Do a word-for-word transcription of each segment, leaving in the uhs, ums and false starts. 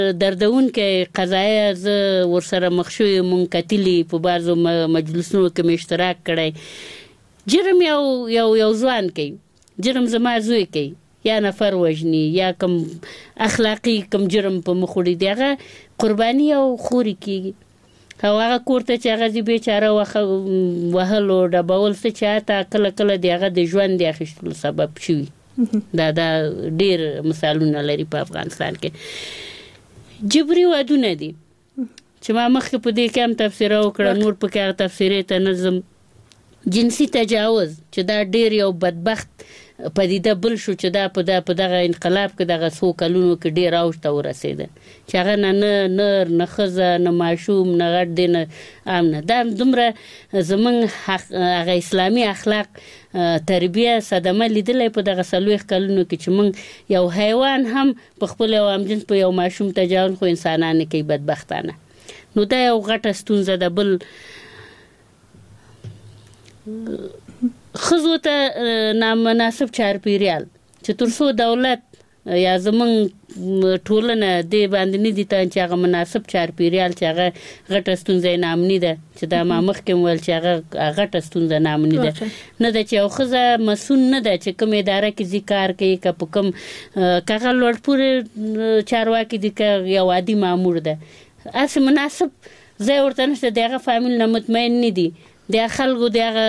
دردونکې قضایه زه ورسره مخ شوې مونږ کتلي په بعضو مجلسونو کې مې اشتراک کړی. جرم یو یو یو ځوان کوي، جرم زما زوی کوي، یا نفر وژني یا کم اخلاقي کم جرم په مخ وړي، د هغه قرباني او خوري کېږي او هغه کور ته چې هغه ځي بېچاره وهل او ډبول څه چې حتی کله کله د هغه د ژوند د اخیستلو سبب شوي. دا دا ډېر مثالونه لري په افغانستان کې. جبري ودونه دي چې ما مخکې په دې کې هم تفسیره وکړه، نور پکې هغه تفسیرې ته نه ځم. جنسي تجاوز چې دا ډېر یو بدبخت پدیده بل شو چې دا په دا په دغه انقلاب کې دغه څو کلونو کې ډېر اوج ته ورسېده چې هغه نه نه نر نه ښځه نه ماشوم نه غټ دی نه عام نه. دا دومره زموږ هغه اسلامي اخلاق تربیه صدمه لیدلی په دغه څلوېښت کلونو کې چې موږ یو حیوان هم په خپل یو همجنس په یو ماشوم تجاوز خو انسانان نه کوي بدبختانه. نو دا یو غټه ستونزه ده. بل ښځو ته نامناسب چاپېریال چې تر څو دولت یا زموږ ټولنه دې باندې نه دي ته چې هغه مناسب چاپېریال چې هغه غټه ستونزه یې نامني ده، چې دا ما مخکې م ویل چې هغه غټه ستونزه نامني ده نه ده چې یو ښځه مسؤل نه ده چې کوم اداره کې ځي کار کوي، که په کوم که هغه لوړ پورې چارواکي دي که یو عادي مامور ده، هسې مناسب ځای ورته نشته، د هغه فامیل نه مطمئن نه دي، د خلکو د هغه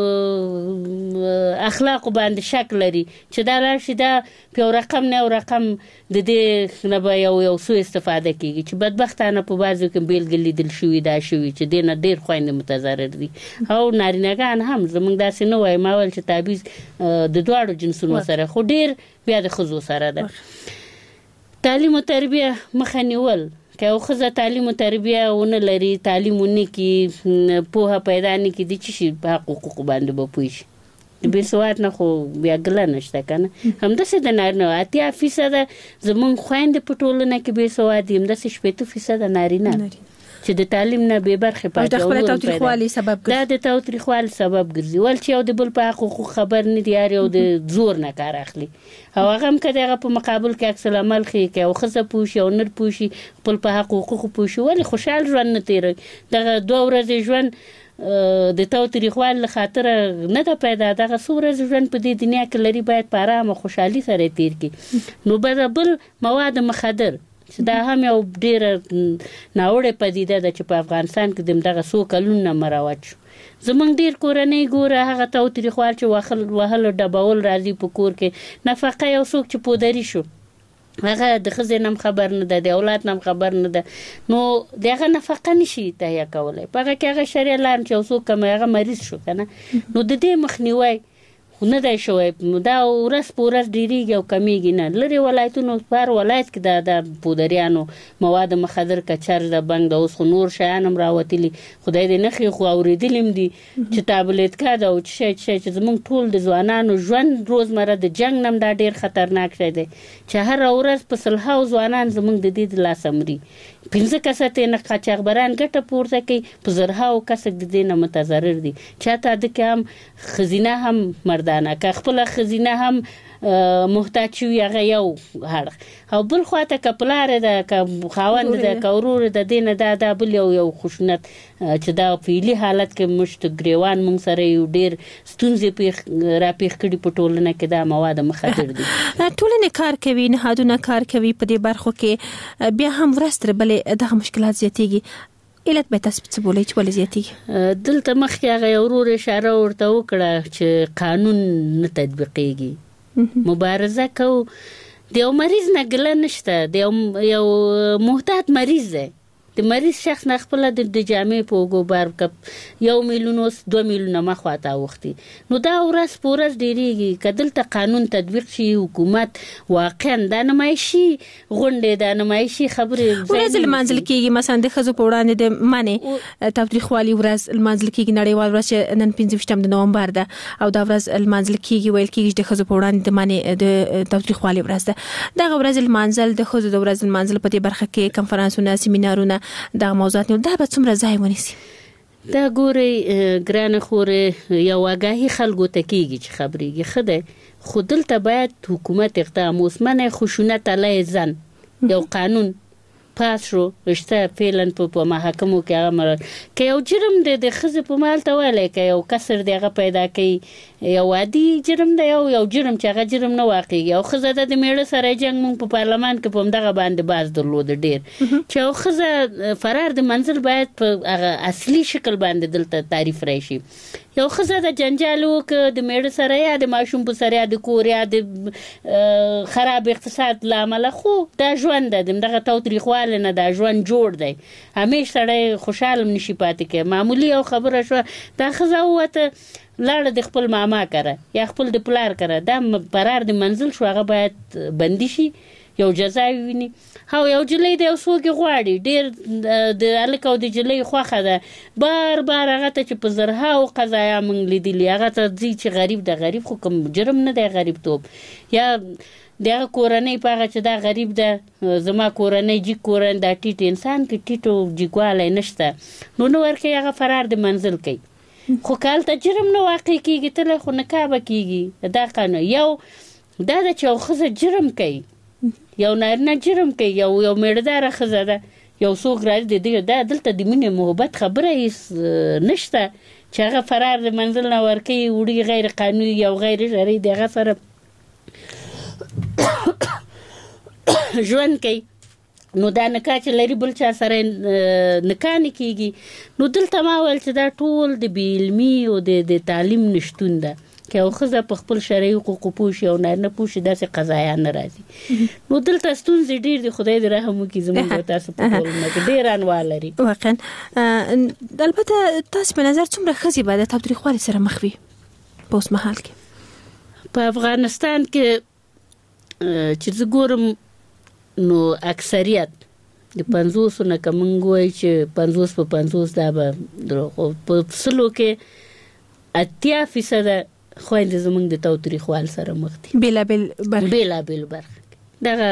اخلاقو باندې شک لري چې دا لاړ شي دا په یو رقم نه یو رقم د دې نه به یو یو څو استفاده کېږي چې بدبختانه په بعضو کې بیلګې لیدل شوي دا شوي چې دې نه ډېر خویندې متضرر دي او نارینهګان هم. زموږ داسې نه وایي، ما ویل چې تابعیض د دواړو جنسونو سره خو ډېر بیا د ښځو سره ده. تعلیم و تربیه مخه نیول، که یو ښځه تعلیم و تربیه ونه لري، تعلیم ونه کړي، پوهه پیدا نه کړي، د څه شي په حقوقو باندې به پوه شي؟ د بې سواد نه خو بیا ګله نشته که نه. همداسې د نارینه اتیا فیصده زموږ خویندې په ټولنه کې بې سواد دي، همداسې شپېته فیصده نارینه چې د تعلیم نه بې برخې پاتې، دا د تاوتریخوالي سبب ګرځي. ول چې یو د بل په حقوقو خبر نه دي، هر یو د زور نه کار اخلي او هغه هم که د هغه په مقابل کې عکس العمل ښیي، که یو ښځه پوه شي او نر پوه شي خپل په حقوقو پوه شي، ولې خوشحال ژوند نه تېروي؟ دغه دوه ورځې ژوند د تاوتریخوالي له خاطره نه ده پیدا، دغه څو ورځې ژوند په دې دنیا کې لري باید په ارامه خوشحالي سره تېر کړي. نو به بل مواد مخدر چې دا هم یو ډېره ناوړې پدیده ده چې په افغانستان کې د دغه څو کلونو نه مروج شو. زموږ ډېر کورنۍ ګوره هغه تاوتریخوال چې وهل ډبول راځي په کور کې، نفقه یو څوک چې پودري شو هغه د ښځې نه هم خبر نه ده، د اولاد نه هم خبر نه ده، نو د هغه نفقه نشي تهیه کولی. په هغه کې هغه شرعي لارم چې یو څوک کم هغه مریض شو که نه، نو د دې مخنیوی خو نه دی شوی. دا ورځ په ورځ ډېرېږي او کمیږي نه. لرې ولایتونو په هر ولایت کې دا د پودریانو مواد مخدر کچر د بنګ د اوس خو نور شیان هم راوتلي، خدای دې نښې خو اورېدلي هم دي چې تابلیتکا ده او څه شی څه شی چې زموږ ټول د ځوانانو ژوند روزمره د جنګ نه هم دا ډېر خطرناک شی دی چې هره ورځ په سلهاو ځوانان زموږ د دې د لاسه مري. پنځه کسه ترې نه قاچاقبران ګټه پورته کوي، په زرهاو کسه د دې نه متضرر دي. چاته د کې هم ښځینه هم مردانه که خپله ښځینه هم محتاج شوي هغه یو اړخ، او بل خواته که پلار ده که خاوند ده که ورور ده دې نه دا دا بل یو یو خشونت چې دا فعلي حالت کې مشت ګریوان موږ سره یو ډېر ستونزې را پیښ کړي په ټولنه کې دا مواد مخدر دي. ټولنې کار کوي، نهادونه کار کوي په دې برخو کې، بیا هم ورځ تر بلې دغه مشکلات زیاتېږي. علت به تاسو څه بولئ چې ولې زیاتېږي؟ دلته مخکې هغه یو ورور اشاره ورته وکړه چې قانون نه تطبیقېږي. مبارزه کو د یو مریض نه ګله نشته، د یو یو محتاط مریض دی، د مریض شخص نه خپله د جامې په اوږو بار کپ یو میلیون اوس دوه میلیونه مخواته اوښتي، نو دا ورځ په ورځ ډېرېږي. که دلته قانون تطبیق شي، حکومت واقعا دا نمایشي غونډې دا نمایشي خبرې ورځ لمانځل کېږي، مثلا د ښځو په وړاندې د منې تاوتریخوالي ورځ لمانځل کېږي، نړیوال ورځ چې نن پنځه ویشتم د نومبر ده او دا ورځ لمانځل کېږي، ویل کېږي چې د ښځو په وړاندې د منې د تاوتریخوالي ورځ ده. دغه ورځ لمانځل د ښځو د ورځ لمانځل په دې برخه کې کنفرانسونه، سیمینارونه دا موضوعات دا به څومره ځای ونیسي؟ دا ګورئ ګرانه خورې یو آګاهي خلکو ته کېږي چې خبرېږي ښه دی، خو دلته باید حکومت اقدام اوس منع خشونت علیه زن یو قانون پاس شو رشته فعلا په محاکمو کې هغه مر کې یو جرم دی د ښځې په مال ته ویلی که یو کسر دی هغه پیدا کوي یو عادي جرم دی یو یو جرم چې هغه جرم نه واقعېږي او ښځه ده د میړه سره جنګ موږ په پارلمان کې په همدغه باندې باز درلوده ډېر چې یو ښځه فرار د منزل باید په هغه اصلي شکل باندې دلته تعریف راشي یو ښځه د جنجال وکړه د میړه سره یا د ماشوم په سره یا د کور یا د خراب اقتصاد له امله خو دا ژوند ده د همدغه تاوتریخوالي نه دا ژوند جوړ دی همیش سړی خوشحاله نشي پاتې کوي معمولي یو خبره شوه دا ښځه ووته لاړه د خپل ماما کره یا خپل د پلار کره دا فرار د منزل شو هغه باید بندي شي یو جزا وویني او یو جلۍ د یو څوک غواړي ډېر د هلک او د جلۍ خوښه ده بار بار هغه ته چې په زرهاو قضایا موږ لیدلي هغه ته ځي چې غریب ده غریب خو کوم جرم نه دی غریبتوب یا دغه کورنۍ په هغه چې دا غریب ده زما کورنۍ جیګ کورنۍ دا ټیټ انسان کې ټیټو جیګوالی نشته نو نه ورکوي هغه فرار د منزل کوي خو که هلته جرم نه واقع کېږي تله خو نکاح به کېږي دا قانون یو دا ده چې یو ښځه جرم کوي یو نارینه جرم کوي یو یو میړهداره ښځه ده یو څوک راځي د دې دا دلته د مینې محبت خبره هېڅ نشته چې هغه فرار د منزل نه ورکوي وړي غیر قانوني یو غیر شرعي د هغه سره ژوند کوي نو دا نکاح چې لري بل چا سره نکاح نه کېږي نو دلته ما ویل چې دا ټول د بې علمي او د تعلیم نشتون ده که یو ښځه په خپل شرعي حقوقو پوه شي او نارینه پوه شي داسې قضایا نه راځي نو دلته ستونزې ډېر دي خدای دې رحم وکړي زموږ او تاسو په ټولنه کې ډېر انواع لري واقعا البته تاسو په نظر څومره ښځې به د تاوتریخوالي سره مخ وي په اوس مهال کې په افغانستان کې چې زه ګورم نو اکثریت د پنځوسو نه که موږ وایو چې پنځوس په پنځوس دا به دروغ په سلو کې اتیا فیصده خویندې زموږ د تاوتریخوال سره مخ دي بېلابېل برخې بېلابېل برخې دغه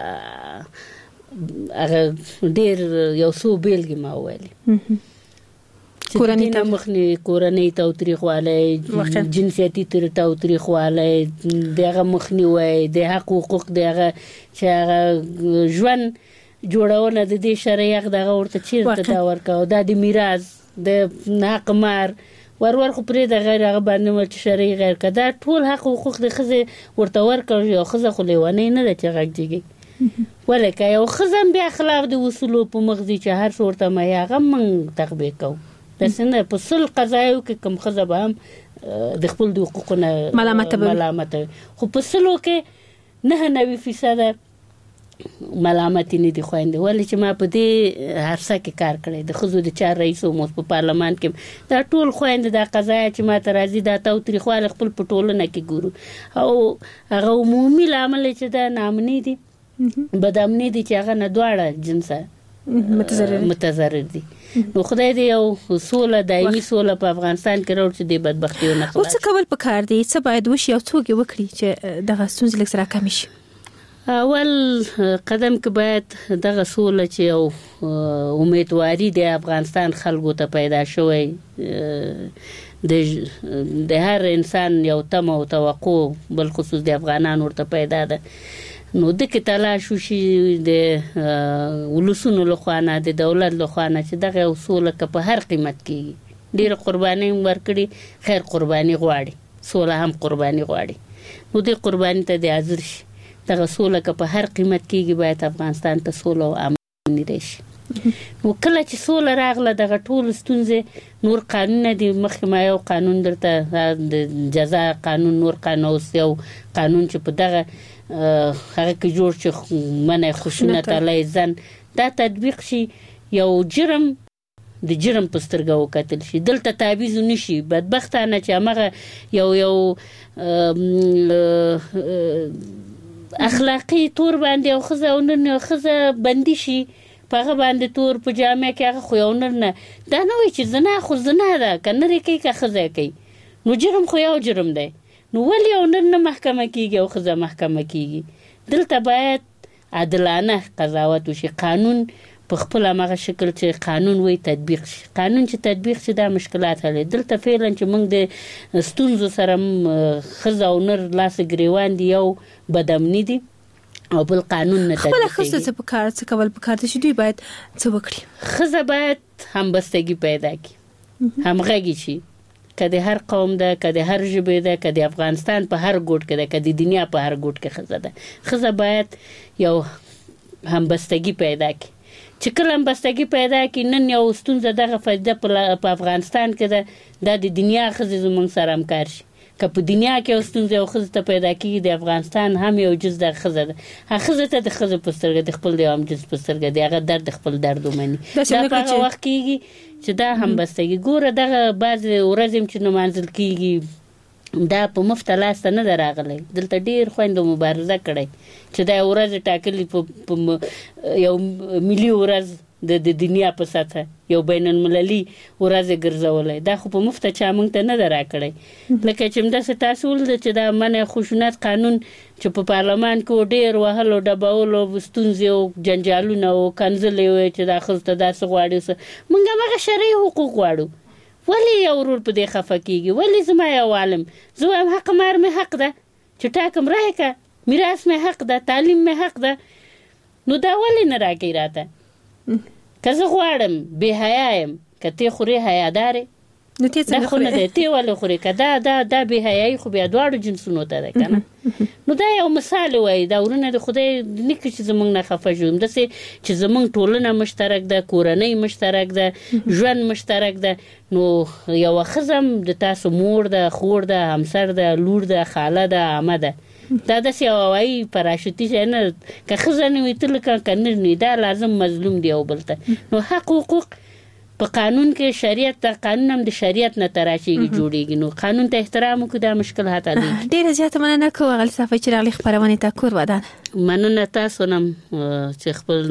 هغه ډېر یو څو بېلګې ما وویلې کورنۍ ته مخنیوي کورنۍ تاوتریخوالی جنسیتي تاوتریخوالی د هغه مخنیوی د حق حقوق د هغه چې هغه ژوند جوړونه د دې شرعي حق دغه ورته چېرته دا ورکوه دا د میراث د حق مار ور ور خو پرېږده غیر هغه باندې ول چې شرعي غیر که دا ټول حق حقوق د ښځې ورته ورکړ یو ښځه خو لیونۍ نه ده چې غږ جګي ولې که یو ښځه هم بیا خلاف د اصولو په مخ ځي چې هر څه ورته مایي هغه موږ تطبیق کوو داسې نه په سل قضایو کې کوم ښځه به هم د خپل د حقوقو نه ملامته خو په سلو کې نه نوي فیصده ملامتې نه دي خویندې ولې چې ما په دې عرصه کې کار کړی د ښځو د چار رئیس وم اوس په پارلمان کې دا ټول خویندې دا قضایا چې ما ته راځي دا تاوتریخوالی خپل په ټولنه کې ګورو او هغه عمومي لامل چې دا ناامني دي بدامني دي چې هغه نه دواړه جنسه متضرر دي نو خدای دې یو سوله دایمي سوله په افغانستان کې راوړي چې دې بدبختیو نه خلاص څه کول پکار دي څه باید وشي او څوک یې وکړي چې دغه ستونزې لږ سره کمې شي اول قدم کې باید دغه سوله چې یو امیدواري د افغانستان خلکو ته پیدا شوی د هر انسان یو تمه او توقع بالخصوص د افغانانو ورته پیدا ده نو د کې تلاش وشي د ولسونو لخوا نه د دولت لخوا نه چې دغه یو سوله که په هر قیمت کېږي ډېره قرباني هم ورکړي خیر قرباني غواړي سوله هم قرباني غواړي نو دې قرباني ته د حاضر شي دغه سوله که په هر قیمت کېږي باید افغانستان ته سوله او امن راشي نو کله چې سوله راغله دغه ټول ستونزې نور قانونونه دي مخکې ما یو قانون درته د جزا قانون نور قانون اوس یو قانون چې په دغه هغه کې جوړ چې منع خشونت علیه زن دا تطبیق شي یو جرم د جرم په سترګه وکتل شي دلته تعویض نشي بدبختانه چې همغه یو یو اخلاقي تور باندې یو ښځه او نر یو ښځه بندي شي په هغه باندې تور په جامع کې هغه خو یو نر نه دا نه وایي چې زنا خو زنا ده که نر یې کوي که ښځه کوي نو جرم خو یو جرم دی نو ولې یو نر نه محکمه کېږي او ښځه محکمه کېږي دلته باید عادلانه قضاوت وشي قانون په خپل هغه شکل چې قانون وي تطبیق شي قانون چې تطبیق شي دا مشکلات حل دلته فعلا چې موږ د ستونزو سره ښځه او نر لاس ګریوان دي یو بدامني دي او بل قانون نه خپل خصوص په کار څه کول په کار دي چې دوی باید څه وکړي. خزه باید همبستګي پیدا کړي، همغږي شي، کله هر قوم ده، کله هر ژبه ده، کله افغانستان په هر ګوټ کې ده، کله دنیا په هر ګوټ کې خزه ده. خزه باید یو همبستګي پیدا کړي چې کله همبستګي پیدا کړي. نن یو ستونزه دغه فائدہ په افغانستان کې ده، د دنیا خزه زموږ سره همکار شي. که په دنیا کې یو ستونزه یو خزه ته پیدا کېږي، د افغانستان هم یو جز د خزه ده، هغه خزه ته د خزه په سترګه د خپل د هم جز په سترګه د هغه درد خپل درد ومني. دا په هغه وخت کېږي چې دا همبستګي. ګوره دغه بعض ورځې چې نمانځل کېږي دا په مفت لاس ته نه ده راغلی، دلته ډېر خویندو مبارزه کړی چې دا ورځ ټاکلې په یو ملي ورځ د دنیا په سطحه یو بین المللي ورځ ګرځولای. دا خو په مفت چا موږ ته نه ده راکړی. لکه چې همداسې تاسو ولید چې دا منع خشونت قانون چې په پارلمان کې ډېر وهلو ډبولو ستونزې او جنجالونه او کنځلې وې چې دا ښځو ته داسې غواړي. موږ هماغه شرعي حقوق غواړو. ولې یو ورور په دې خفه کېږي؟ ولې زما یو عالم زه وایم حق مار مې حق ده چې ټاکم رایې که، میراث مې حق ده، تعلیم مې حق ده، نو دا ولې نه راکوي راته؟ که زه غواړم بې حیا یم، که تی خوري حیادارې نو تی څنګه خوري؟ نه تی ولې خوري؟ که دا دا دا بې حیایي خو بیا دواړو جنسونو ته ده که نه. نو دا یو مثال وایي. دا ورونه د خدای نه کړي چې زموږ نه خفه شو. همداسې چې زموږ ټولنه مشترک ده، کورنۍ مشترک ده، ژوند مشترک ده، نو یوه ښځه هم د تاسو مور ده، خور ده، همسر ده، لور ده، خاله ده، عمه ده. دا داسې یو وایي پراشوتي شی نه، که ښځه نه وي ته لکه که نه وي، دا لازم مظلوم دی یو بل ته. نو حق حقوق په قانون کې شریعت ته، قانون هم د شریعت نه تراشیږي جوړیږي. نو قانون ته احترام وکړو، دا مشکل حتالیږي. ډېره زیاته مننه کوم غل صفای چې راغلی خبرونه تا کور ودان. مننه تاسو نم چې خپل